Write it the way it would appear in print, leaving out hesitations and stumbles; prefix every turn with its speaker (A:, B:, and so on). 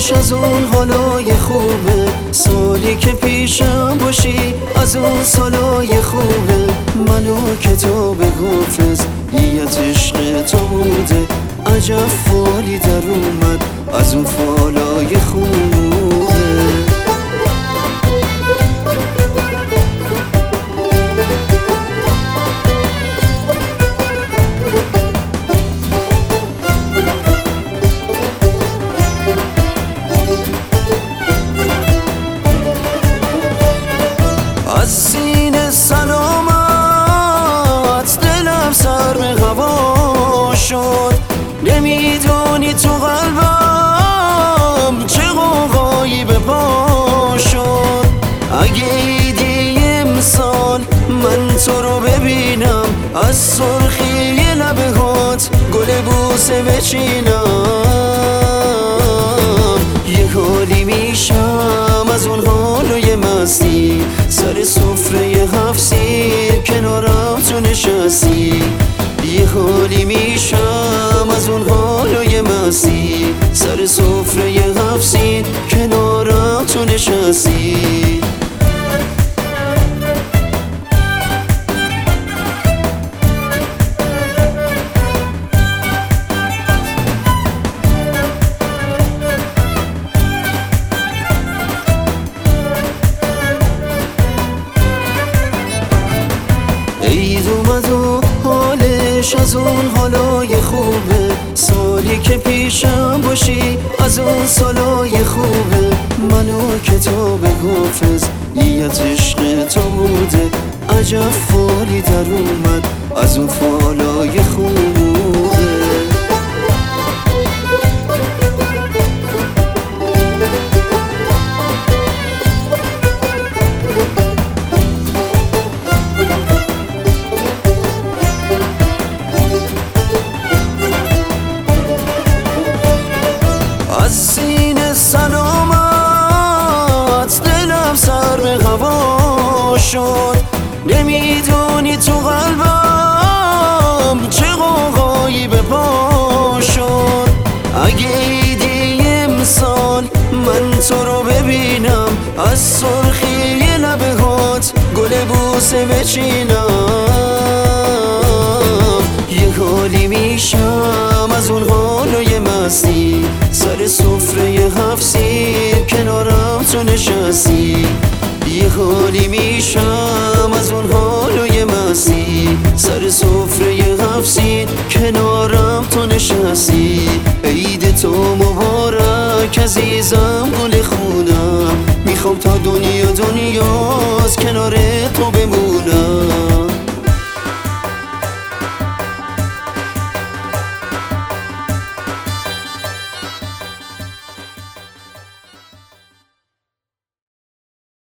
A: حالش از اون حالای خوبه، سالی که پیشم باشی از اون سالای خوبه. منو که تو به حافظ نیت عشق تو بوده، عجب فالی در اومد از اون فالای خوبه. از سینه سلامت دلم سر به هوا شد، نمیدونی تو قلبم چه غوغایی به پا شد. اگه ایدی امسال من تو رو ببینم، از سرخی لبهات گل بوسه بچینم. یه حالی میشم از اون حالای مستی، سر سفره 7 سیر کنارم تو نشستی. یه حالی میشم از اون حالای مستی، سر سفره 7 سیر کنارم تو نشستی. عید اومد و حالش از اون حالای خوبه، سالی که پیشم باشی از اون سالای خوبه. منو که تو به حافظ نیت عشق تو بوده، عجب فالی در اومد از اون فالای خوبه. از سینه سلامت دلم سر به هوا شد، نمیدونی تو قلبم چه غوغایی به پا شد. اگه ایدی امسال من تو رو ببینم، از سرخی لبهات گل بوسه بچینم. یه حالی میشم از اون حالای مستی، سر سفره 7 سیر کنارم تو نشستی. یه حالی میشم از اون حالای مستی، سر سفره 7 سیر کنارم تو نشستی. عید تو مبارک عزیزم گل خونم، میخوام تا دنیاست کنار تو بمونم.